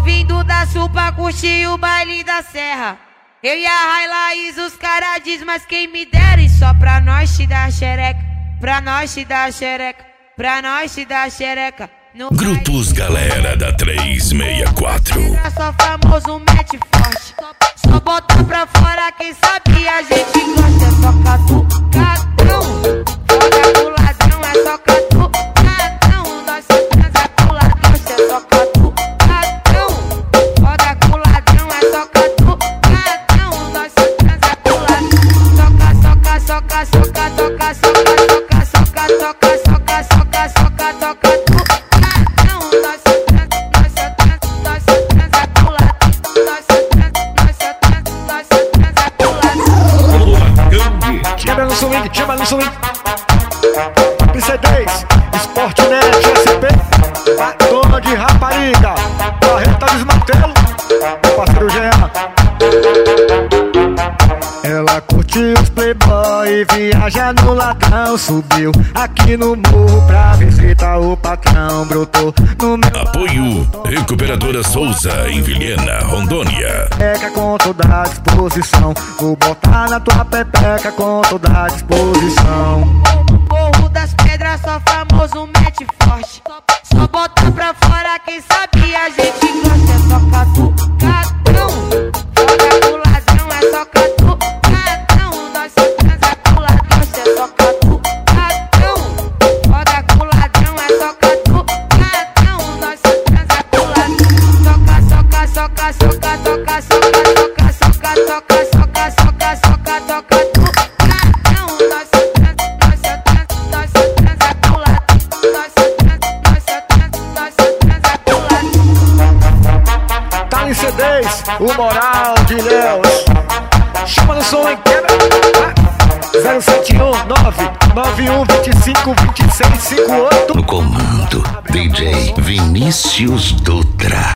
vindo da Sul pra curtir o baile da Serra. Eu e a Railaís, os caras diz, mas quem me dera. E só pra nós te dar xereca, pra nós te dar xereca, pra nós te dar xereca. Grutos Galera da 364. Só famoso mete forte, só bota pra fora quem sabe a gente gosta. É só catucadão, joga pro ladrão, é só catucadão. Nós só transa pro ladrão, é só catucadão. Joga pro ladrão, é só catucadão. Nós só transa pro ladrão. Soca, soca, soca, soca, soca, soca, soca, soca, soca, soca, soca, soca, soca. Chama no swing, PC10, Sportnet, SP, dona de rapariga, Barreta Desmantelo, meu parceiro Jean. Ela curtiu os playboy, viaja no ladrão, subiu aqui no morro pra visitar o patrão, brotou no meu apoio Recuperadora Souza em Vilhena, Rondônia. Pepeca com toda a disposição, vou botar na tua pepeca com toda a disposição. Morro das Pedras, só famoso mete forte, só bota pra fora quem sabe a gente gosta. É só catucadão, joga pro ladrão, é só catucadão. Nós só transa pro ladrão, é só catucadão. Joga pro ladrão, é só catucadão. Nós só transa pro ladrão. Soca, soca, soca, soca, soca, soca, soca, soca, soca, soca, soca, soca, catucadão. Nós só transa pro ladrão, nós só transa pro ladrão. Tá em C10, o moral de Deus. Chama no som em quebra. 071-991-25-26-58. No comando, DJ Vinícius Dutra.